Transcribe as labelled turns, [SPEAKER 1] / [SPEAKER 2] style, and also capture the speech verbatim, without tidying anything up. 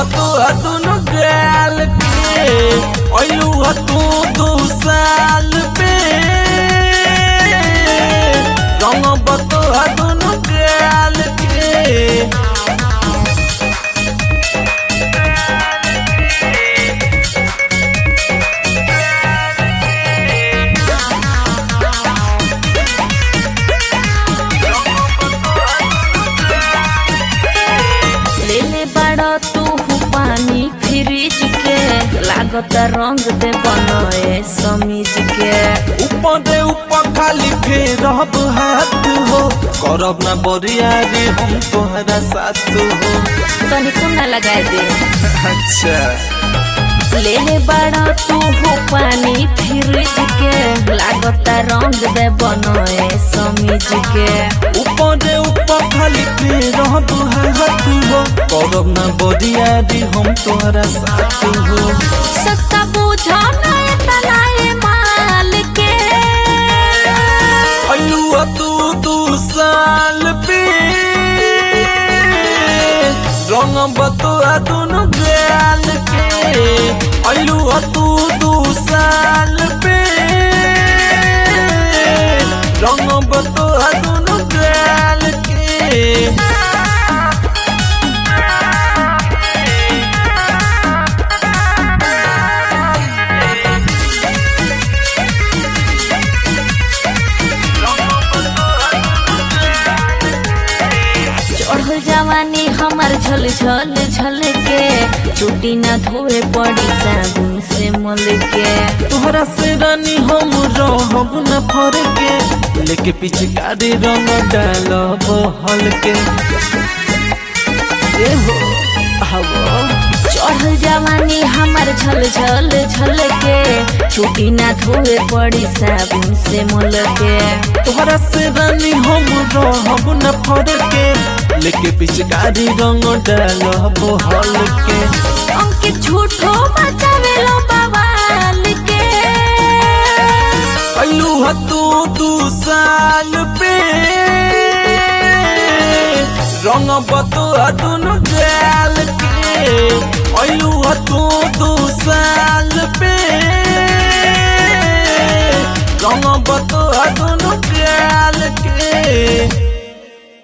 [SPEAKER 1] बतो दुनु गाल के ओलू तू दो साल पे रंग बतो दुनु गाल के
[SPEAKER 2] लेले बड़ा तू पानी फ्रिज के लागत रंग दे बनए समीज के
[SPEAKER 1] ऊपर दे ऊपर खाली फेर हाथ हो करब ना बरियारी हम तोहरा साथ हो
[SPEAKER 2] तनी कुना लगाए दे।
[SPEAKER 1] अच्छा
[SPEAKER 2] लेले बड़ा तू पानी फ्रिज के लागत रंग दे बनए समीज के
[SPEAKER 1] ऊपर दे ऊपर खाली फेर हाथ हो करब ना बरियारी हम तोहरा साथ हो
[SPEAKER 2] सस्ता बुझा ना तलाए माल के
[SPEAKER 1] अलुआ तू दू साल पे रंग बतुआ दुनु गाल के अलुआ तू दू साल पे रंग बतुआ दुनु गाल के
[SPEAKER 2] चढ़ल जवानी हमार झल झल झल के चुटी न धोए पड़ी साबुन से मल के
[SPEAKER 1] तोहरा से रानी हम रहब न फर के लेके पिचकारी रंग डालब हल्के ए हो हवा
[SPEAKER 2] चढ़ल जवानी हमार झल झल झल के चुटी न धोए पड़ी साबुन से मल के
[SPEAKER 1] तोहरा से रानी हम रहब न फर के लेके पिचकारी रंग डालब हल्के
[SPEAKER 2] अंकित झूठो बचावे लो बवाल के
[SPEAKER 1] अलू तू दू साल पे रंग बतुआ दुनु गाल के अलू तू दू साल पे रंग बतुआ दुनु गाल के।